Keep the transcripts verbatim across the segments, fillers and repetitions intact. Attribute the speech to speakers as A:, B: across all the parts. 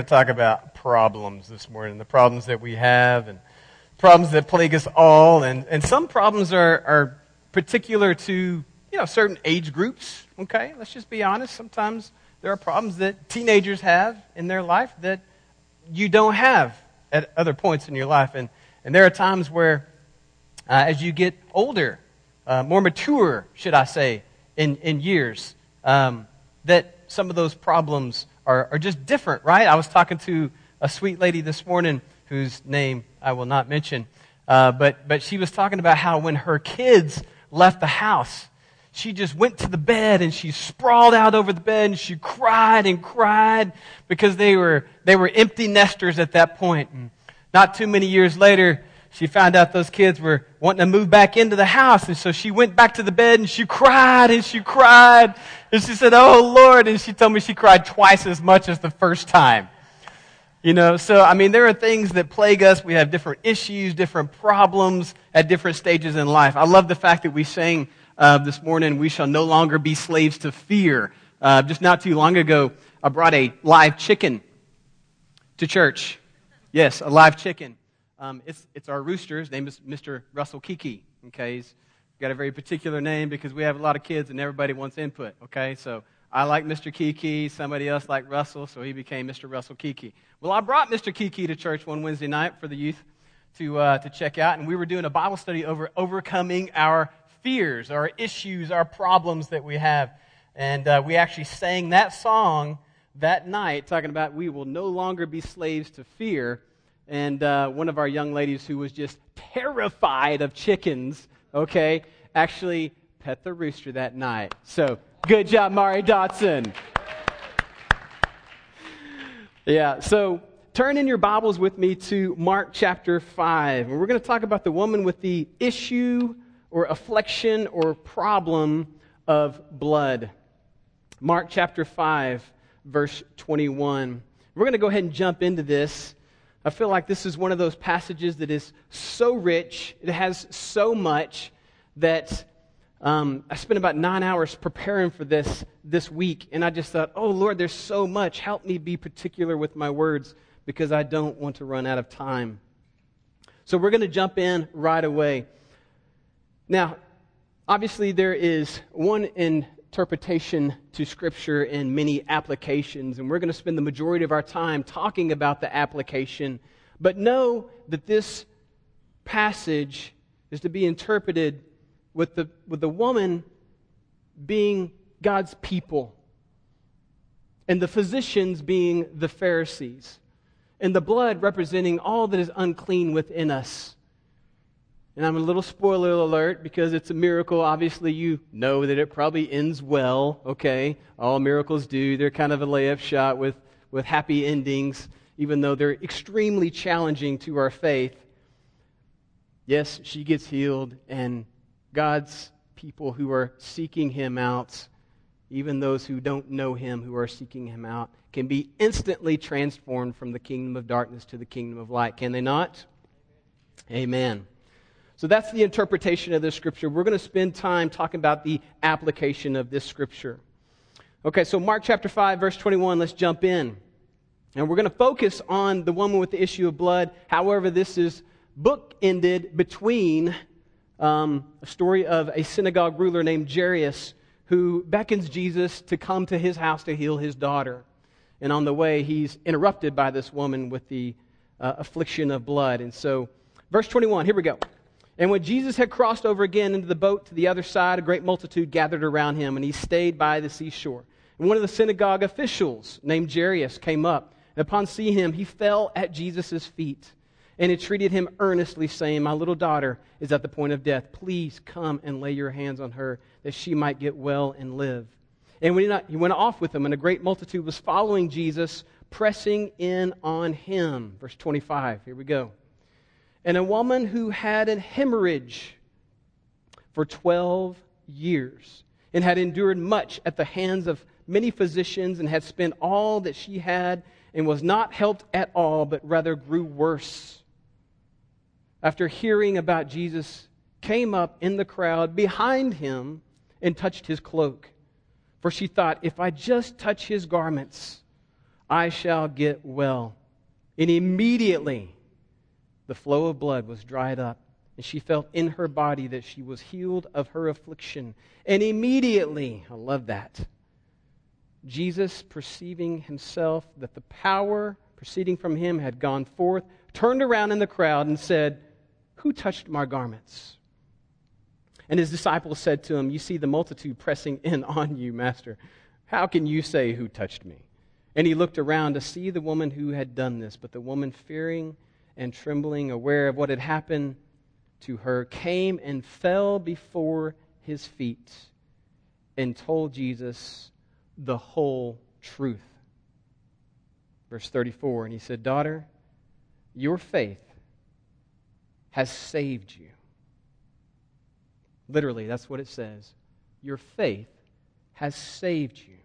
A: talk about problems this morning, the problems that we have and problems that plague us all. And, and some problems are, are particular to, you know, certain age groups, okay? Let's just be honest. Sometimes there are problems that teenagers have in their life that you don't have at other points in your life. And, and there are times where, uh, as you get older, uh, more mature, should I say, in, in years, um, that some of those problems are, are just different, right? I was talking to a sweet lady this morning whose name I will not mention, uh, but, but she was talking about how when her kids left the house, she just went to the bed and she sprawled out over the bed and she cried and cried because they were they were empty nesters at that point. And not too many years later, she found out those kids were wanting to move back into the house. And so she went back to the bed and she cried and she cried. And she said, "Oh, Lord." And she told me she cried twice as much as the first time. You know, so, I mean, there are things that plague us. We have different issues, different problems at different stages in life. I love the fact that we sang uh, this morning, "We shall no longer be slaves to fear." Uh, just not too long ago, I brought a live chicken to church. Yes, a live chicken. Um, it's it's our rooster. His name is Mister Russell Kiki. Okay, he's got a very particular name because we have a lot of kids and everybody wants input. Okay, so I like Mister Kiki. Somebody else liked Russell, so he became Mister Russell Kiki. Well, I brought Mister Kiki to church one Wednesday night for the youth to uh, to check out, and we were doing a Bible study over overcoming our fears, our issues, our problems that we have, and uh, we actually sang that song that night, talking about we will no longer be slaves to fear. And uh, one of our young ladies who was just terrified of chickens, okay, actually pet the rooster that night. So, good job, Mari Dotson. Yeah, so turn in your Bibles with me to Mark chapter five. And we're going to talk about the woman with the issue or affliction or problem of blood. Mark chapter five, verse twenty-one. We're going to go ahead and jump into this. I feel like this is one of those passages that is so rich, it has so much that um, I spent about nine hours preparing for this this week, and I just thought, oh Lord, there's so much. Help me be particular with my words because I don't want to run out of time. So we're going to jump in right away. Now, obviously there is one interpretation to Scripture and many applications, and we're going to spend the majority of our time talking about the application. But know that this passage is to be interpreted with the with the woman being God's people, and the physicians being the Pharisees, and the blood representing all that is unclean within us. And I'm a little spoiler alert because it's a miracle. Obviously, you know that it probably ends well, okay? All miracles do. They're kind of a layup shot with, with happy endings, even though they're extremely challenging to our faith. Yes, she gets healed, and God's people who are seeking Him out, even those who don't know Him who are seeking Him out, can be instantly transformed from the kingdom of darkness to the kingdom of light. Can they not? Amen. So that's the interpretation of this scripture. We're going to spend time talking about the application of this scripture. Okay, so Mark chapter five, verse twenty-one, let's jump in. And we're going to focus on the woman with the issue of blood. However, this is bookended between um, a story of a synagogue ruler named Jairus who beckons Jesus to come to his house to heal his daughter. And on the way, he's interrupted by this woman with the uh, affliction of blood. And so, verse twenty-one, here we go. "And when Jesus had crossed over again into the boat to the other side, a great multitude gathered around him, and he stayed by the seashore. And one of the synagogue officials, named Jairus, came up, and upon seeing him, he fell at Jesus' feet, and entreated him earnestly, saying, 'My little daughter is at the point of death. Please come and lay your hands on her, that she might get well and live.' And when he went off with them, and a great multitude was following Jesus, pressing in on him." Verse twenty-five, here we go. "And a woman who had an hemorrhage for twelve years, and had endured much at the hands of many physicians, and had spent all that she had, and was not helped at all, but rather grew worse, after hearing about Jesus, came up in the crowd behind him and touched his cloak. For she thought, if I just touch his garments, I shall get well. And immediately the flow of blood was dried up, and she felt in her body that she was healed of her affliction. And immediately, I love that, Jesus, perceiving himself that the power proceeding from him had gone forth, turned around in the crowd and said, "Who touched my garments?" And his disciples said to him, "You see the multitude pressing in on you, Master. How can you say, 'Who touched me?'" And he looked around to see the woman who had done this. But the woman, fearing and trembling, aware of what had happened to her, came and fell before his feet and told Jesus the whole truth. Verse thirty-four, and he said, "Daughter, your faith has saved you." Literally, that's what it says. Your faith has saved you.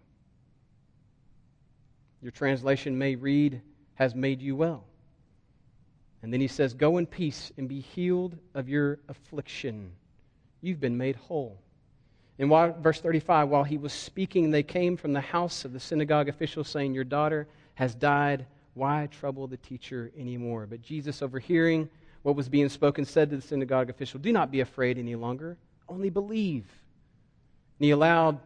A: Your translation may read, has made you well. And then he says, "Go in peace and be healed of your affliction. You've been made whole." And while, verse thirty-five, while he was speaking, they came from the house of the synagogue official saying, "Your daughter has died. Why trouble the teacher anymore?" But Jesus, overhearing what was being spoken, said to the synagogue official, "Do not be afraid any longer. Only believe." And he allowed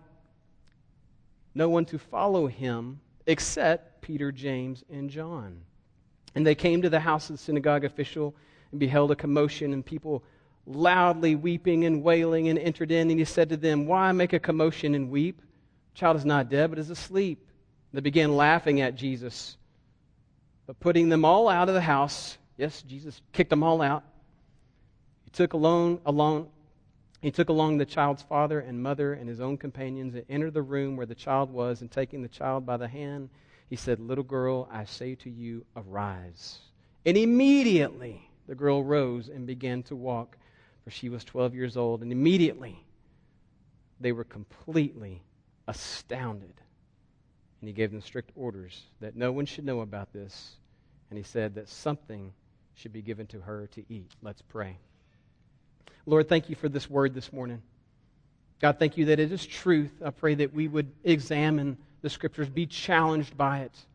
A: no one to follow him except Peter, James, and John. And they came to the house of the synagogue official and beheld a commotion and people loudly weeping and wailing, and entered in. And he said to them, "Why make a commotion and weep? The child is not dead, but is asleep." They began laughing at Jesus. But putting them all out of the house, yes, Jesus kicked them all out. He took along, along, he took along the child's father and mother and his own companions and entered the room where the child was, and taking the child by the hand, he said, "Little girl, I say to you, arise." And immediately the girl rose and began to walk, for she was twelve years old. And immediately they were completely astounded. And he gave them strict orders that no one should know about this. And he said that something should be given to her to eat. Let's pray. Lord, thank you for this word this morning. God, thank you that it is truth. I pray that we would examine the Scriptures, be challenged by it,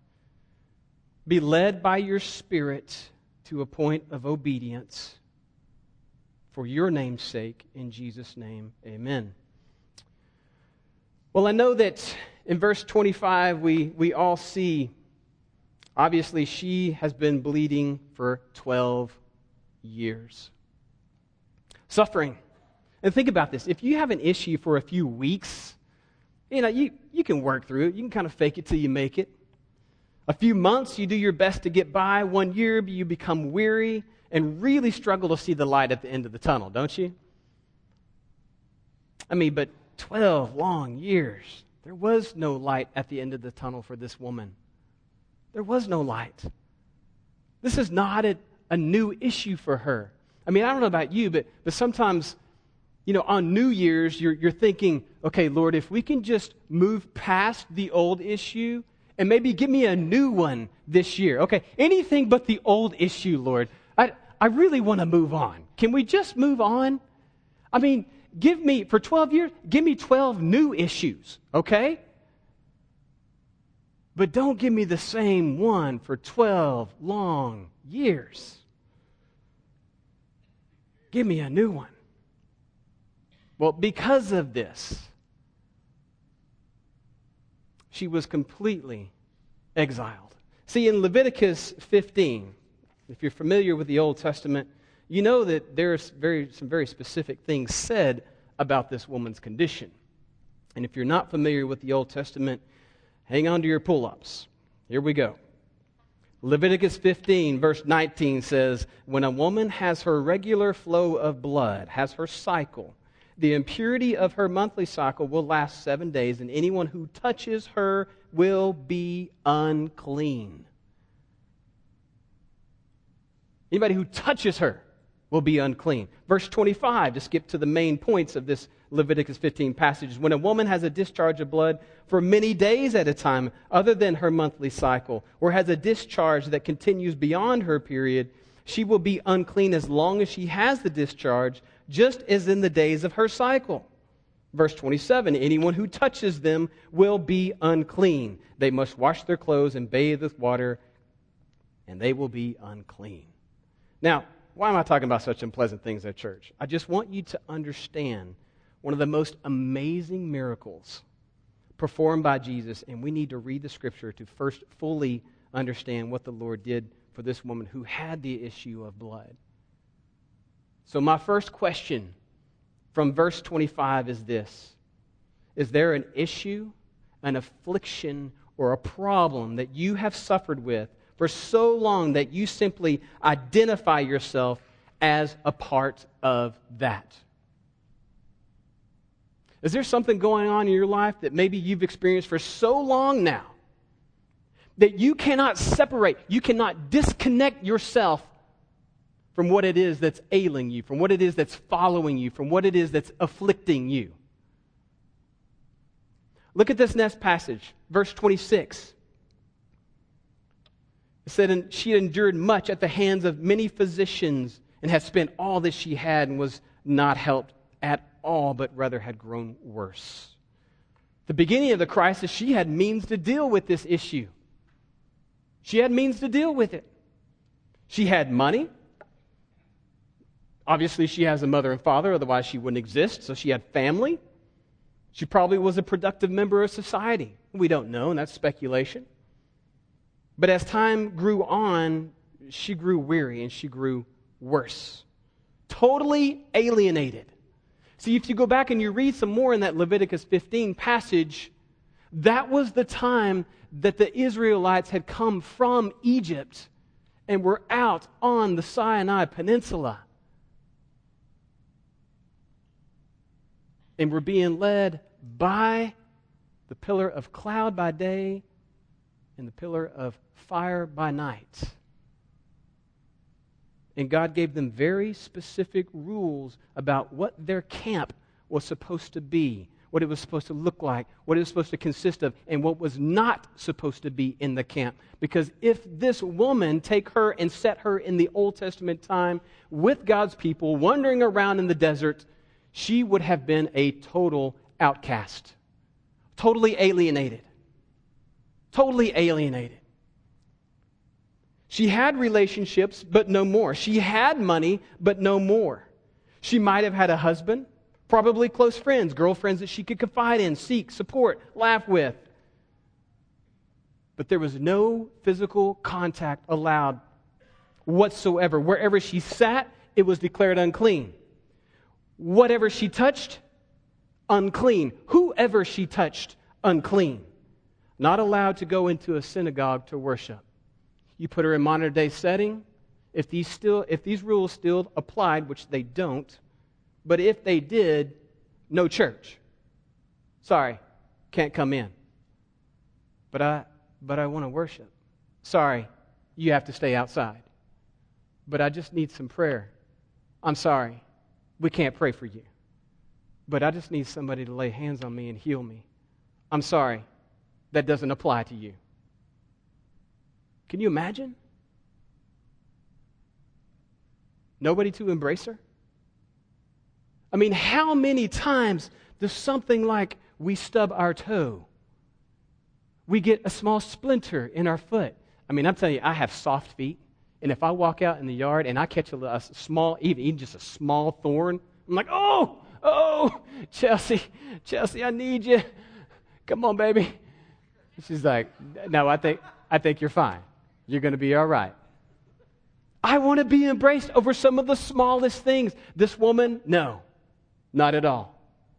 A: be led by your Spirit to a point of obedience. For your name's sake, in Jesus' name, amen. Well, I know that in verse twenty-five, we, we all see, obviously, she has been bleeding for twelve years. Suffering. And think about this. If you have an issue for a few weeks, you know, you, you can work through it. You can kind of fake it till you make it. A few months, you do your best to get by. One year, you become weary and really struggle to see the light at the end of the tunnel, don't you? I mean, but twelve long years, there was no light at the end of the tunnel for this woman. There was no light. This is not a, a new issue for her. I mean, I don't know about you, but, but sometimes, you know, on New Year's, you're, you're thinking, okay, Lord, if we can just move past the old issue and maybe give me a new one this year. Okay, anything but the old issue, Lord. I, I really want to move on. Can we just move on? I mean, give me, for twelve years, give me twelve new issues, okay? But don't give me the same one for twelve long years. Give me a new one. Well, because of this, she was completely exiled. See, in Leviticus fifteen, if you're familiar with the Old Testament, you know that there's very, some very specific things said about this woman's condition. And if you're not familiar with the Old Testament, hang on to your pull-ups. Here we go. Leviticus fifteen, verse nineteen says, "When a woman has her regular flow of blood, has her cycle, the impurity of her monthly cycle will last seven days, and anyone who touches her will be unclean." Anybody who touches her will be unclean. Verse twenty-five, to skip to the main points of this Leviticus fifteen passage. "When a woman has a discharge of blood for many days at a time, other than her monthly cycle, or has a discharge that continues beyond her period, she will be unclean as long as she has the discharge, just as in the days of her cycle. Verse twenty-seven, anyone who touches them will be unclean. They must wash their clothes and bathe with water, and they will be unclean. Now, why am I talking about such unpleasant things at church? I just want you to understand one of the most amazing miracles performed by Jesus, and we need to read the Scripture to first fully understand what the Lord did for this woman who had the issue of blood. So my first question from verse twenty-five is this: is there an issue, an affliction, or a problem that you have suffered with for so long that you simply identify yourself as a part of that? Is there something going on in your life that maybe you've experienced for so long now that you cannot separate, you cannot disconnect yourself from what it is that's ailing you, from what it is that's following you, from what it is that's afflicting you? Look at this next passage, verse twenty-six. It said, and she had endured much at the hands of many physicians and had spent all that she had and was not helped at all, but rather had grown worse. The beginning of the crisis, she had means to deal with this issue. She had means to deal with it. She had money. Obviously, she has a mother and father, otherwise she wouldn't exist. So she had family. She probably was a productive member of society. We don't know, and that's speculation. But as time grew on, she grew weary and she grew worse. Totally alienated. See, if you go back and you read some more in that Leviticus fifteen passage, that was the time that the Israelites had come from Egypt and were out on the Sinai Peninsula. And were being led by the pillar of cloud by day and the pillar of fire by night. And God gave them very specific rules about what their camp was supposed to be, what it was supposed to look like, what it was supposed to consist of, and what was not supposed to be in the camp. Because if this woman, take her and set her in the Old Testament time with God's people, wandering around in the desert, she would have been a total outcast, totally alienated, totally alienated. She had relationships, but no more. She had money, but no more. She might have had a husband, probably close friends, girlfriends that she could confide in, seek, support, laugh with. But there was no physical contact allowed whatsoever. Wherever she sat, it was declared unclean. Whatever she touched, unclean. Whoever she touched, unclean. Not allowed to go into a synagogue to worship. You put her in modern day setting, if these still if these rules still applied, which they don't, but if they did, no church. Sorry, can't come in. But I but I want to worship. Sorry, you have to stay outside. But I just need some prayer. I'm sorry, we can't pray for you. But I just need somebody to lay hands on me and heal me. I'm sorry, that doesn't apply to you. Can you imagine? Nobody to embrace her? I mean, how many times does something like we stub our toe, we get a small splinter in our foot? I mean, I'm telling you, I have soft feet, and if I walk out in the yard and I catch a, a small, even, even just a small thorn, I'm like, oh, oh, Chelsea, Chelsea, I need you. Come on, baby. She's like, no, I think, I think you're fine. You're going to be all right. I want to be embraced over some of the smallest things. This woman, no, not at all.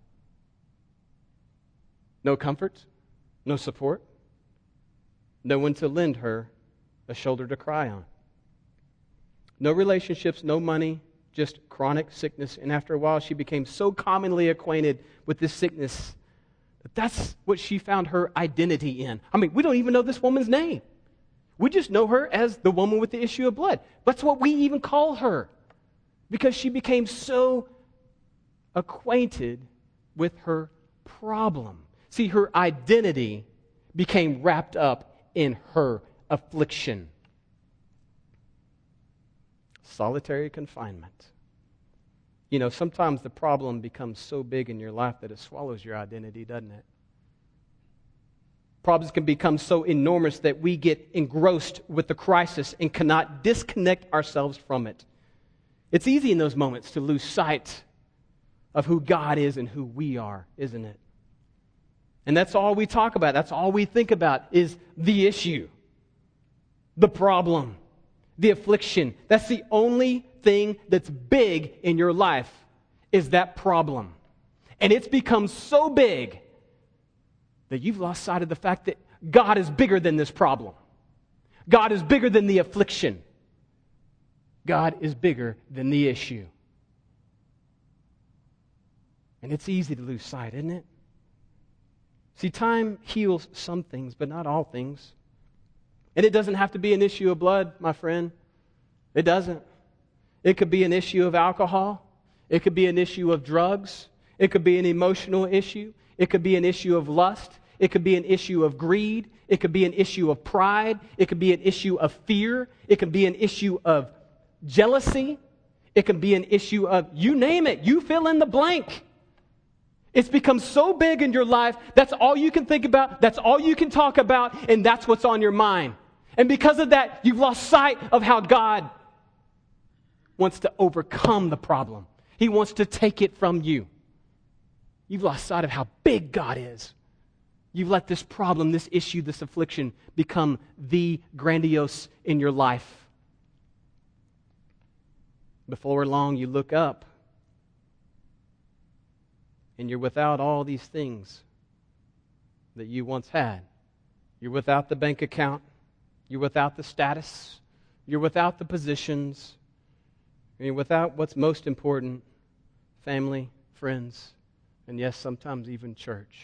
A: No comfort, no support, no one to lend her a shoulder to cry on. No relationships, no money, just chronic sickness. And after a while, she became so commonly acquainted with this sickness that that's what she found her identity in. I mean, we don't even know this woman's name. We just know her as the woman with the issue of blood. That's what we even call her, because she became so acquainted with her problem. See, her identity became wrapped up in her affliction. Solitary confinement. You know, sometimes the problem becomes so big in your life that it swallows your identity, doesn't it? Problems can become so enormous that we get engrossed with the crisis and cannot disconnect ourselves from it. It's easy in those moments to lose sight of who God is and who we are, isn't it? And that's all we talk about. That's all we think about is the issue, the problem, the affliction. That's the only thing that's big in your life is that problem. And it's become so big that you've lost sight of the fact that God is bigger than this problem. God is bigger than the affliction. God is bigger than the issue. And it's easy to lose sight, isn't it? See, time heals some things, but not all things. And it doesn't have to be an issue of blood, my friend. It doesn't. It could be an issue of alcohol. It could be an issue of drugs. It could be an emotional issue. It could be an issue of lust. It could be an issue of greed. It could be an issue of pride. It could be an issue of fear. It could be an issue of jealousy. It could be an issue of, you name it, you fill in the blank. It's become so big in your life, that's all you can think about, that's all you can talk about, and that's what's on your mind. And because of that, you've lost sight of how God wants to overcome the problem. He wants to take it from you. You've lost sight of how big God is. You've let this problem, this issue, this affliction become the grandiose in your life. Before long, you look up and you're without all these things that you once had. You're without the bank account. You're without the status. You're without the positions. You're without what's most important, family, friends, and yes, sometimes even church.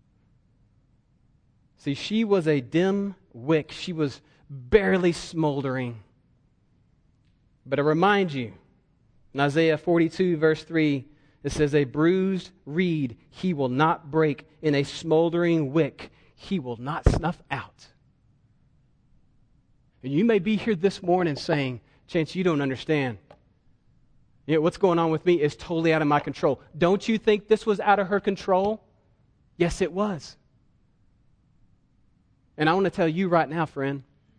A: See, she was a dim wick. She was barely smoldering. But I remind you, in Isaiah forty-two, verse three, it says, a bruised reed he will not break, in a smoldering wick he will not snuff out. And you may be here this morning saying, Chance, you don't understand. You know, what's going on with me is totally out of my control. Don't you think this was out of her control? Yes, it was. And I want to tell you right now, friend,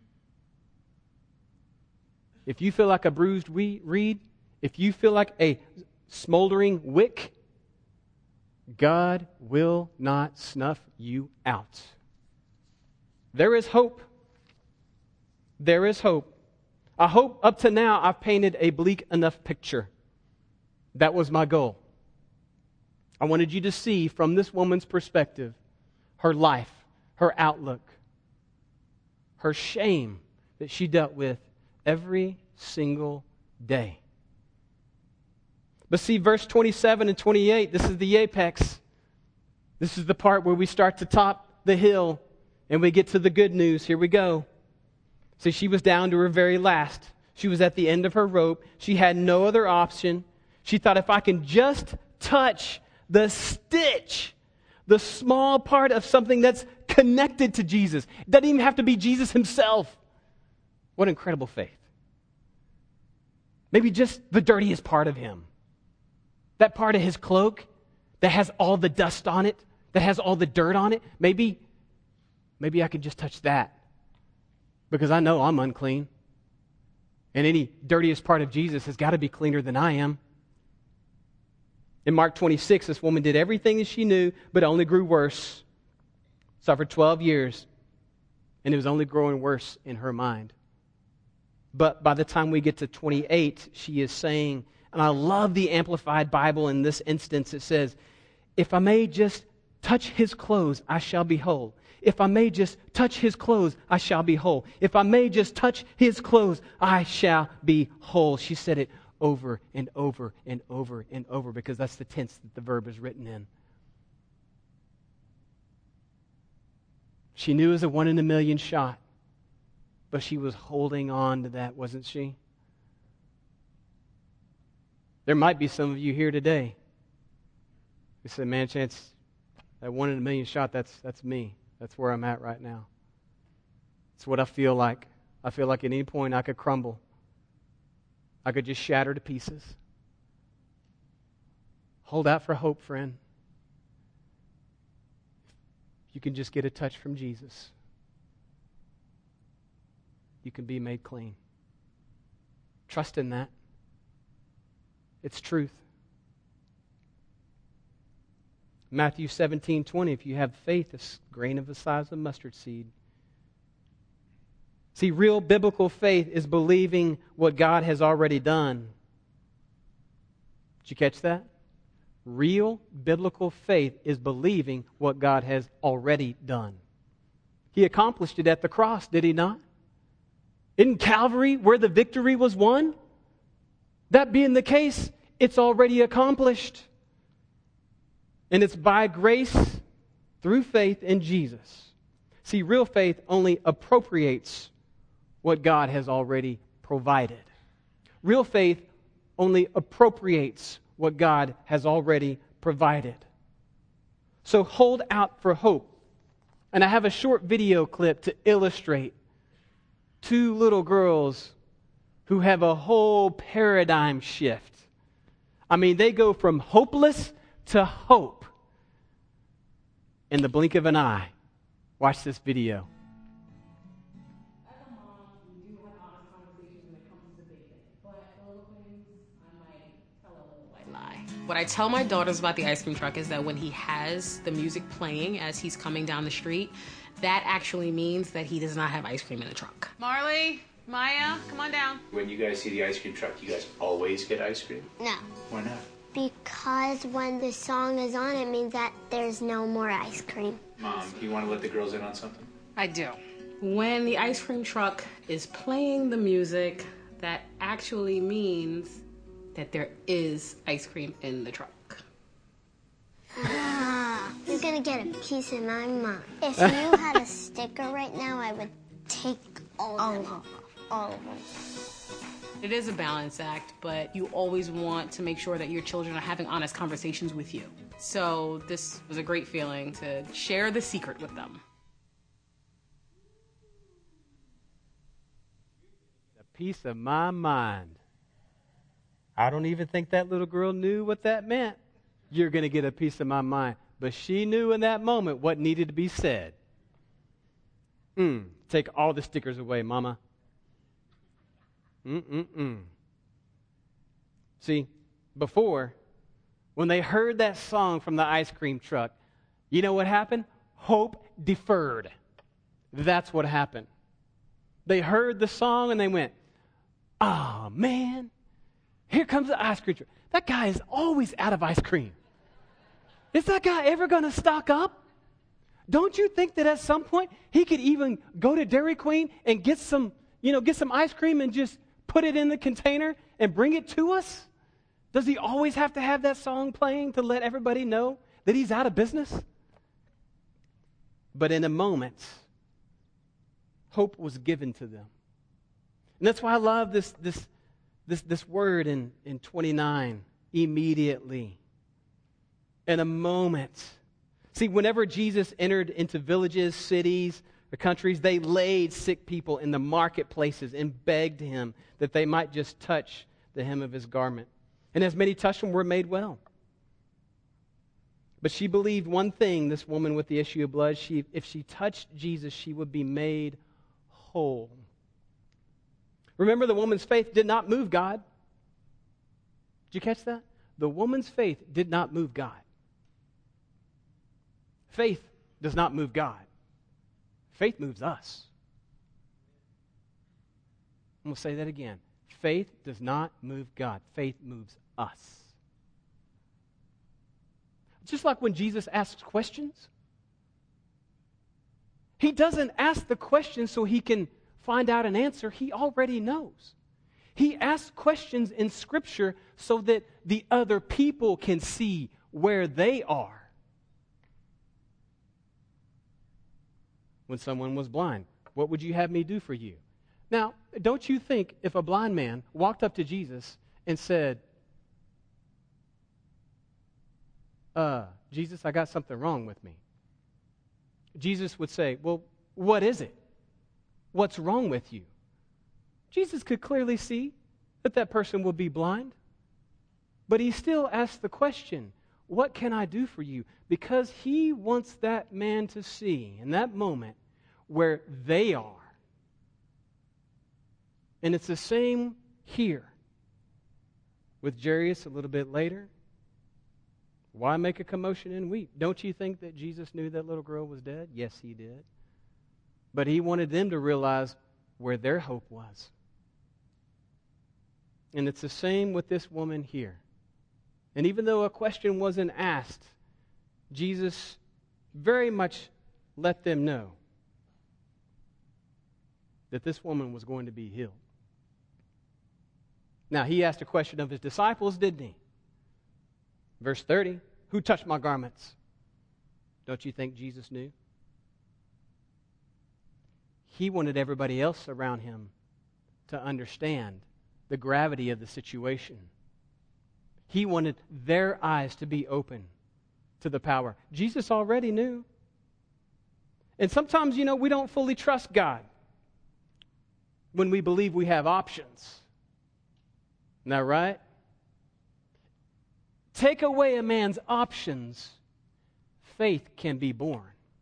A: if you feel like a bruised reed, if you feel like a smoldering wick, God will not snuff you out. There is hope. There is hope. I hope up to now I've painted a bleak enough picture. That was my goal. I wanted you to see from this woman's perspective her life, her outlook, her shame that she dealt with every single day. But see, verse twenty-seven and twenty-eight, this is the apex. This is the part where we start to top the hill and we get to the good news. Here we go. See, she was down to her very last. She was at the end of her rope. She had no other option. She thought, if I can just touch the stitch, the small part of something that's connected to Jesus. It doesn't even have to be Jesus himself. What incredible faith. Maybe just the dirtiest part of him. That part of his cloak that has all the dust on it, that has all the dirt on it. Maybe, maybe I could just touch that. Because I know I'm unclean. And any dirtiest part of Jesus has got to be cleaner than I am. In Mark twenty-six, this woman did everything that she knew, but only grew worse. Suffered twelve years, and it was only growing worse in her mind. But by the time we get to twenty-eight, she is saying, and I love the Amplified Bible in this instance, it says, if I may just touch his clothes, I shall be whole. If I may just touch his clothes, I shall be whole. If I may just touch his clothes, I shall be whole. She said it over and over and over and over because that's the tense that the verb is written in. She knew it was a one in a million shot, but she was holding on to that, wasn't she? There might be some of you here today who said, man, Chance, that one in a million shot, that's that's me. That's where I'm at right now. It's what I feel like. I feel like at any point I could crumble. I could just shatter to pieces. Hold out for hope, friend. You can just get a touch from Jesus. You can be made clean. Trust in that. It's truth. Matthew seventeen twenty, if you have faith, a grain of the size of mustard seed. See, real biblical faith is believing what God has already done. Did you catch that? Real biblical faith is believing what God has already done. He accomplished it at the cross, did he not? Isn't Calvary where the victory was won? That being the case, it's already accomplished. And it's by grace through faith in Jesus. See, real faith only appropriates what God has already provided. Real faith only appropriates what God has already provided. So hold out for hope. And I have a short video clip to illustrate two little girls who have a whole paradigm shift. I mean, they go from hopeless to hope in the blink of an eye. Watch this video.
B: As a mom, we do have honest conversations when it comes to bathing, but for little things, I might tell a little white lie. What I tell my daughters about the ice cream truck is that when he has the music playing as he's coming down the street, that actually means that he does not have ice cream in the trunk. Marley, Maya, come on down.
C: When you guys see the ice cream truck, you guys always get ice cream?
D: No.
C: Why not?
D: Because when the song is on, it means that there's no more ice cream.
C: Mom, do you want to let the girls in on something?
B: I do. When the ice cream truck is playing the music, that actually means that there is ice cream in the truck.
D: Ah, you're gonna get a piece of my mind. If you had a sticker right now, I would take all of them off. All of them.
B: It is a balance act, but you always want to make sure that your children are having honest conversations with you. So this was a great feeling to share the secret with them.
A: A piece of my mind. I don't even think that little girl knew what that meant. You're going to get a piece of my mind. But she knew in that moment what needed to be said. Mm, take all the stickers away, Mama. Mm-mm-mm. See, before, when they heard that song from the ice cream truck, you know what happened? Hope deferred. That's what happened. They heard the song and they went, oh, man, here comes the ice cream truck. That guy is always out of ice cream. Is that guy ever going to stock up? Don't you think that at some point he could even go to Dairy Queen and get some, you know, get some ice cream and just put it in the container and bring it to us? Does he always have to have that song playing to let everybody know that he's out of business? But in a moment, hope was given to them. And that's why I love this, this, this, this word in, in twenty-nine, immediately. In a moment. See, whenever Jesus entered into villages, cities, or countries, they laid sick people in the marketplaces and begged him that they might just touch the hem of his garment. And as many touched him were made well. But she believed one thing, this woman with the issue of blood, she, if she touched Jesus, she would be made whole. Remember, the woman's faith did not move God. Did you catch that? The woman's faith did not move God. Faith does not move God. Faith moves us. I'm going to say that again. Faith does not move God. Faith moves us. Just like when Jesus asks questions. He doesn't ask the question so he can find out an answer. He already knows. He asks questions in Scripture so that the other people can see where they are. When someone was blind, what would you have me do for you? Now, don't you think if a blind man walked up to Jesus and said, uh, Jesus, I got something wrong with me. Jesus would say, well, what is it? What's wrong with you? Jesus could clearly see that that person would be blind. But he still asks the question, what can I do for you? Because he wants that man to see in that moment where they are. And it's the same here with Jairus a little bit later. Why make a commotion and weep? Don't you think that Jesus knew that little girl was dead? Yes, he did. But he wanted them to realize where their hope was. And it's the same with this woman here. And even though a question wasn't asked, Jesus very much let them know that this woman was going to be healed. Now, he asked a question of his disciples, didn't he? Verse thirty, who touched my garments? Don't you think Jesus knew? He wanted everybody else around him to understand the gravity of the situation. He wanted their eyes to be open to the power. Jesus already knew. And sometimes, you know, we don't fully trust God when we believe we have options. Isn't that right? Take away a man's options, faith can be born.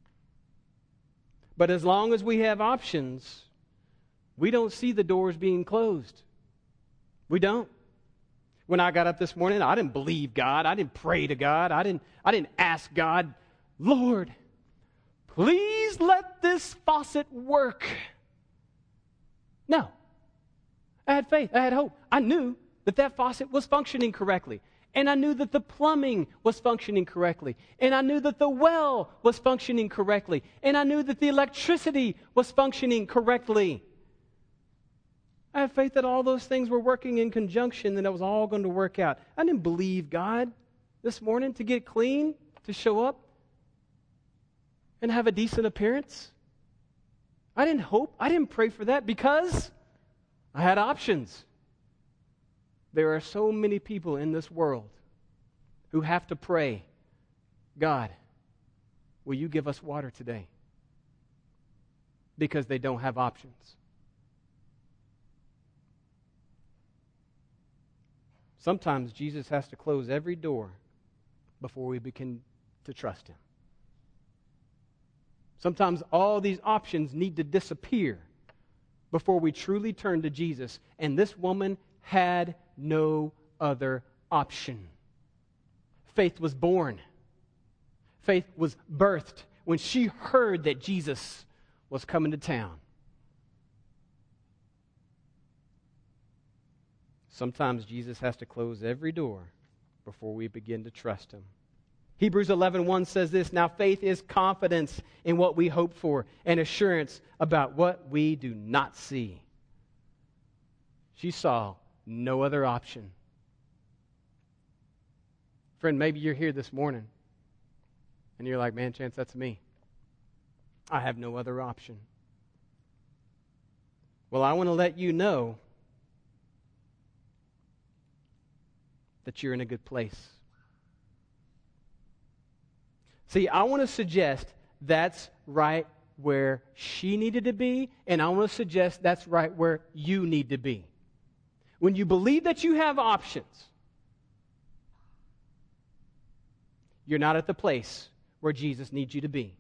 A: But as long as we have options, we don't see the doors being closed. We don't. When I got up this morning, I didn't believe God. I didn't pray to God. I didn't, I didn't ask God, Lord, please let this faucet work. No. I had faith. I had hope. I knew that that faucet was functioning correctly. And I knew that the plumbing was functioning correctly. And I knew that the well was functioning correctly. And I knew that the electricity was functioning correctly. I had faith that all those things were working in conjunction, and it was all going to work out. I didn't believe God this morning to get clean, to show up and have a decent appearance. I didn't hope. I didn't pray for that because I had options. There are so many people in this world who have to pray, God, will you give us water today? Because they don't have options. Sometimes Jesus has to close every door before we begin to trust Him. Sometimes all these options need to disappear before we truly turn to Jesus. And this woman had no other option. Faith was born. Faith was birthed when she heard that Jesus was coming to town. Sometimes Jesus has to close every door before we begin to trust Him. Hebrews eleven one says this, now faith is confidence in what we hope for and assurance about what we do not see. She saw no other option. Friend, maybe you're here this morning and you're like, man, Chance, that's me. I have no other option. Well, I want to let you know that you're in a good place. See, I want to suggest that's right where she needed to be, and I want to suggest that's right where you need to be. When you believe that you have options, you're not at the place where Jesus needs you to be.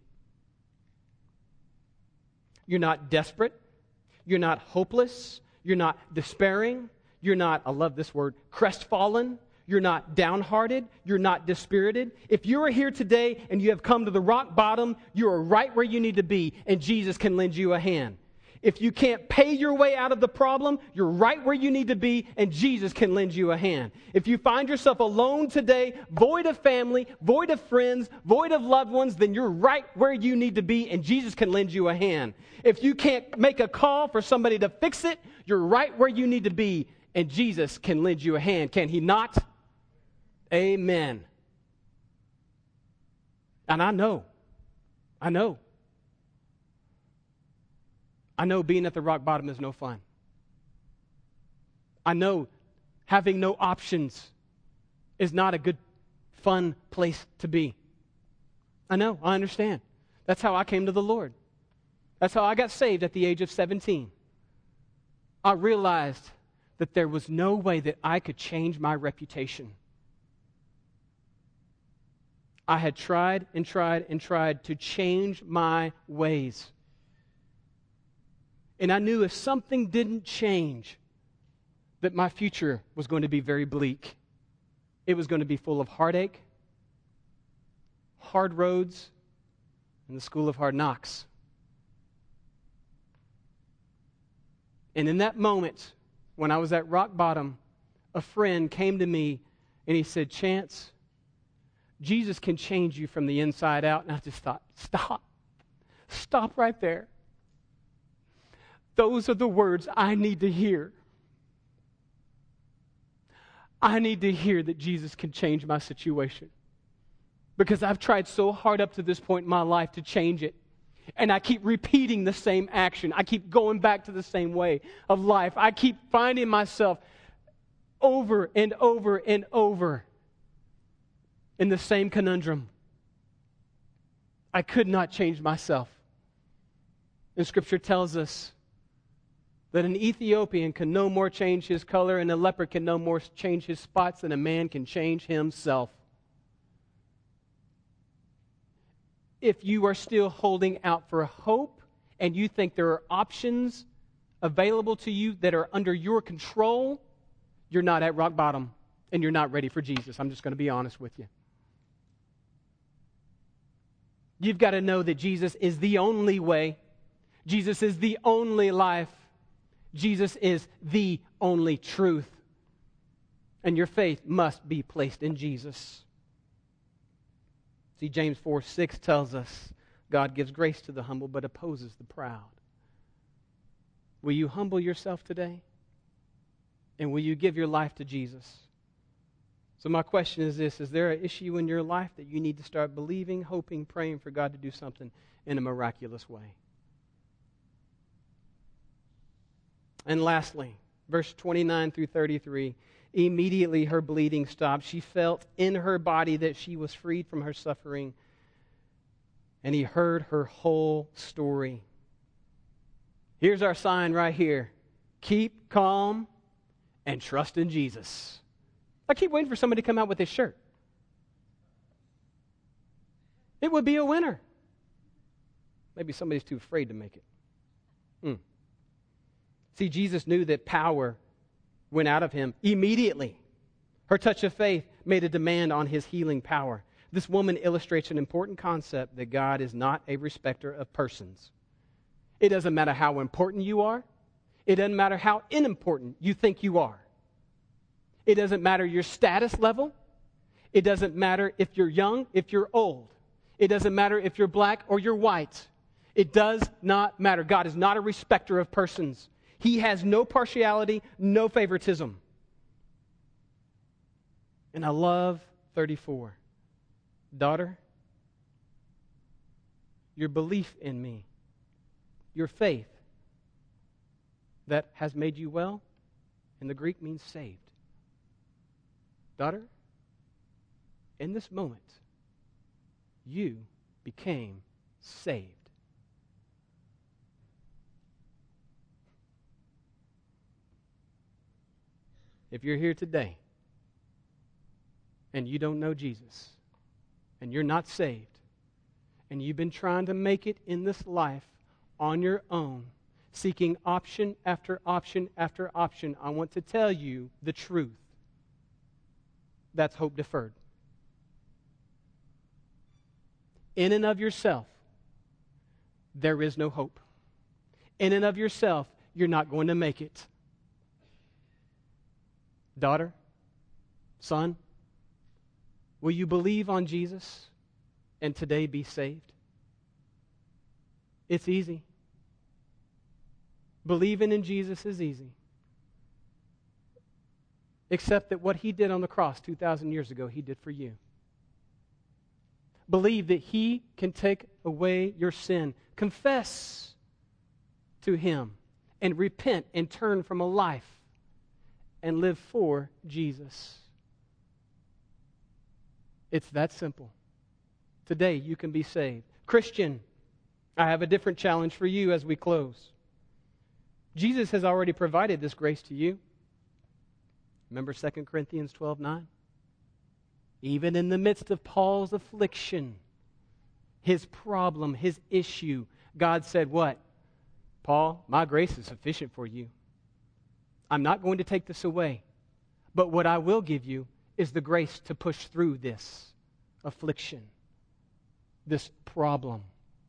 A: You're not desperate. You're not hopeless. You're not despairing. You're not, I love this word, crestfallen. You're not downhearted. You're not dispirited. If you are here today and you have come to the rock bottom, you are right where you need to be, and Jesus can lend you a hand. If you can't pay your way out of the problem, you're right where you need to be, and Jesus can lend you a hand. If you find yourself alone today, void of family, void of friends, void of loved ones, then you're right where you need to be, and Jesus can lend you a hand. If you can't make a call for somebody to fix it, you're right where you need to be, and Jesus can lend you a hand. Can He not? Amen. And I know, I know, I know being at the rock bottom is no fun. I know having no options is not a good, fun place to be. I know, I understand. That's how I came to the Lord. That's how I got saved at the age of seventeen. I realized that there was no way that I could change my reputation. I had tried and tried and tried to change my ways. And I knew if something didn't change, that my future was going to be very bleak. It was going to be full of heartache, hard roads, and the school of hard knocks. And in that moment, when I was at rock bottom, a friend came to me and he said, Chance, Jesus can change you from the inside out. And I just thought, stop. Stop right there. Those are the words I need to hear. I need to hear that Jesus can change my situation. Because I've tried so hard up to this point in my life to change it. And I keep repeating the same action. I keep going back to the same way of life. I keep finding myself over and over and over in the same conundrum. I could not change myself. And Scripture tells us that an Ethiopian can no more change his color and a leper can no more change his spots than a man can change himself. If you are still holding out for hope and you think there are options available to you that are under your control, you're not at rock bottom and you're not ready for Jesus. I'm just going to be honest with you. You've got to know that Jesus is the only way. Jesus is the only life. Jesus is the only truth. And your faith must be placed in Jesus. See, James four six tells us, God gives grace to the humble but opposes the proud. Will you humble yourself today? And will you give your life to Jesus? So my question is this, is there an issue in your life that you need to start believing, hoping, praying for God to do something in a miraculous way? And lastly, verse twenty-nine through thirty-three, immediately her bleeding stopped. She felt in her body that she was freed from her suffering, and he heard her whole story. Here's our sign right here. Keep calm and trust in Jesus. I keep waiting for somebody to come out with this shirt. It would be a winner. Maybe somebody's too afraid to make it. Hmm. See, Jesus knew that power went out of him immediately. Her touch of faith made a demand on his healing power. This woman illustrates an important concept that God is not a respecter of persons. It doesn't matter how important you are. It doesn't matter how unimportant you think you are. It doesn't matter your status level. It doesn't matter if you're young, if you're old. It doesn't matter if you're black or you're white. It does not matter. God is not a respecter of persons. He has no partiality, no favoritism. And I love thirty-four. Daughter, your belief in me, your faith that has made you well, in the Greek means saved. Daughter, in this moment, you became saved. If you're here today and you don't know Jesus and you're not saved and you've been trying to make it in this life on your own, seeking option after option after option, I want to tell you the truth. That's hope deferred. In and of yourself, there is no hope. In and of yourself, you're not going to make it. Daughter, son, will you believe on Jesus and today be saved? It's easy. Believing in Jesus is easy. Except that what he did on the cross two thousand years ago, he did for you. Believe that he can take away your sin. Confess to him and repent and turn from a life and live for Jesus. It's that simple. Today you can be saved. Christian, I have a different challenge for you as we close. Jesus has already provided this grace to you. Remember Second Corinthians twelve nine? Even in the midst of Paul's affliction, his problem, his issue, God said what? Paul, my grace is sufficient for you. I'm not going to take this away. But what I will give you is the grace to push through this affliction, this problem.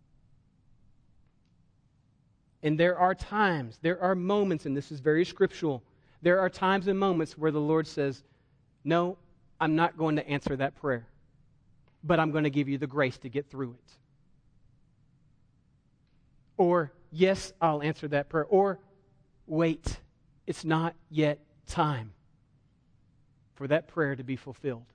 A: And there are times, there are moments, and this is very scriptural, there are times and moments where the Lord says, no, I'm not going to answer that prayer, but I'm going to give you the grace to get through it. Or, yes, I'll answer that prayer. Or, wait, it's not yet time for that prayer to be fulfilled.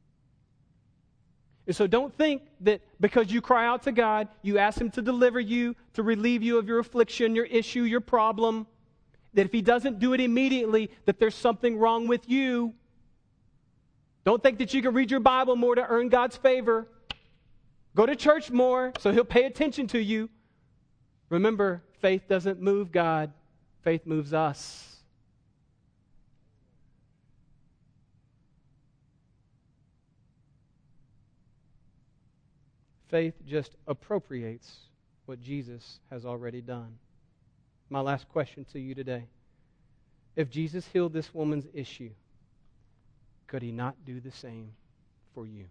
A: And so don't think that because you cry out to God, you ask Him to deliver you, to relieve you of your affliction, your issue, your problem, that if He doesn't do it immediately, that there's something wrong with you. Don't think that you can read your Bible more to earn God's favor. Go to church more so He'll pay attention to you. Remember, faith doesn't move God. Faith moves us. Faith just appropriates what Jesus has already done. My last question to you today. If Jesus healed this woman's issue, could He not do the same for you?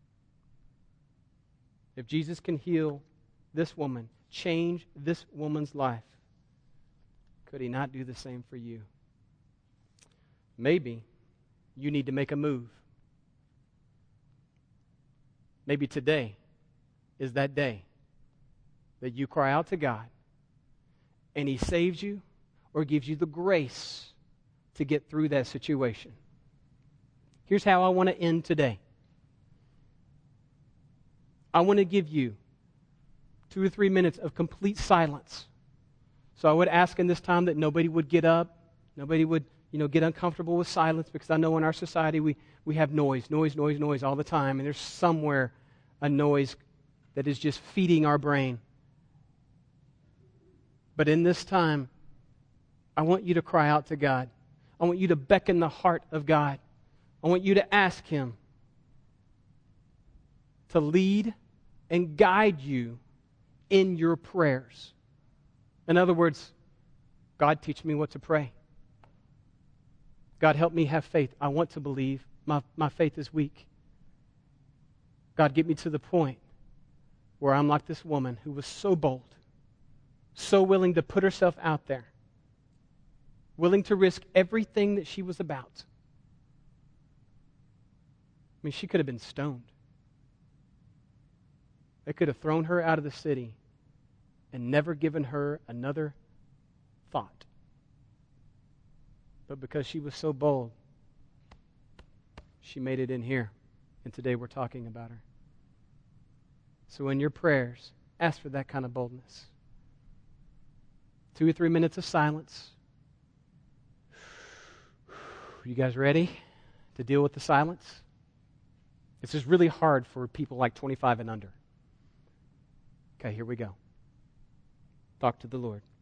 A: If Jesus can heal this woman, change this woman's life, could He not do the same for you? Maybe you need to make a move. Maybe today is that day that you cry out to God and He saves you or gives you the grace to get through that situation. Here's how I want to end today. I want to give you two or three minutes of complete silence. So I would ask in this time that nobody would get up, nobody would, you know, get uncomfortable with silence, because I know in our society we, we have noise, noise, noise, noise all the time, and there's somewhere a noise that is just feeding our brain. But in this time, I want you to cry out to God. I want you to beckon the heart of God. I want you to ask Him to lead and guide you in your prayers. In other words, God, teach me what to pray. God, help me have faith. I want to believe. My, my faith is weak. God, get me to the point where I'm like this woman who was so bold, so willing to put herself out there, willing to risk everything that she was about. I mean, she could have been stoned. They could have thrown her out of the city and never given her another thought. But because she was so bold, she made it in here. And today we're talking about her. So in your prayers, ask for that kind of boldness. Two or three minutes of silence. You guys ready to deal with the silence? This is really hard for people like twenty-five and under. Okay, here we go. Talk to the Lord.